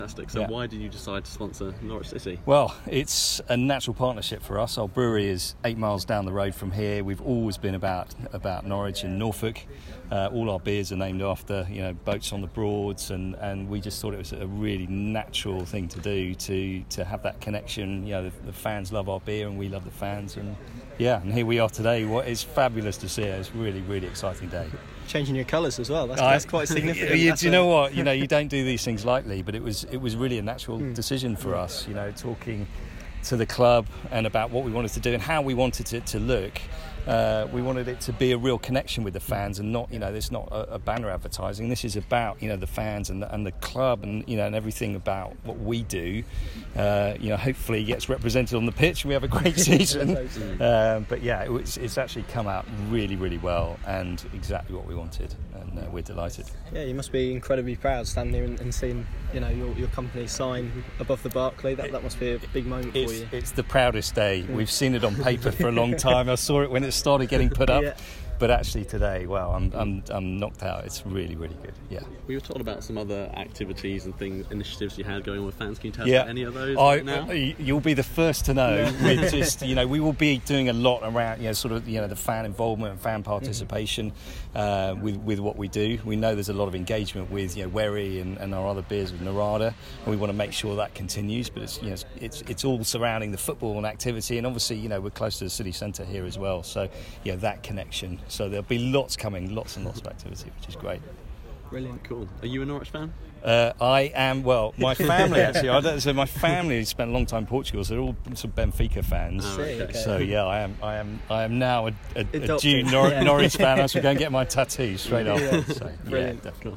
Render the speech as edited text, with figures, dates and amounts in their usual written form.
Fantastic. So why did you decide to sponsor Norwich City? Well, it's a natural partnership for us. Our brewery is 8 miles down the road from here. We've always been about Norwich and Norfolk. All our beers are named after boats on the Broads, and we just thought it was a really natural thing to do to have that connection. The fans love our beer and we love the fans, and here we are today. It's fabulous to see it. It's a really, really exciting day. Changing your colours as well. That's quite significant. Do you know what? You don't do these things lightly, but it was really a natural decision for us. Talking to the club and about what we wanted to do and how we wanted it to look. We wanted it to be a real connection with the fans, and not, there's not a banner advertising. This is about, the fans and the club, and and everything about what we do. Hopefully gets represented on the pitch. We have a great season, but it's actually come out really, really well, and exactly what we wanted, and we're delighted. Yeah, you must be incredibly proud standing here and seeing, your company sign above the Barclay. That must be a big moment for you. It's the proudest day. We've seen it on paper for a long time. I saw it when it started getting put up. But actually today, I'm knocked out. It's really, really good. Yeah. We were talking about some other activities and initiatives you had going on with fans. Can you tell us about any of those now? You'll be the first to know. We will be doing a lot around, the fan involvement and fan participation with what we do. We know there's a lot of engagement with Wherry and our other beers with Narada, and we want to make sure that continues. But it's all surrounding the football and activity, and obviously we're close to the city centre here as well. So that connection. So there'll be lots coming, lots and lots of activity, which is great. Brilliant, cool. Are you a Norwich fan? I am. Well, my family actually. So my family spent a long time in Portugal, so they're all sort of Benfica fans. Oh, okay. So I am now a June Norwich fan. I should go and get my tattoo straight after. So brilliant. definitely.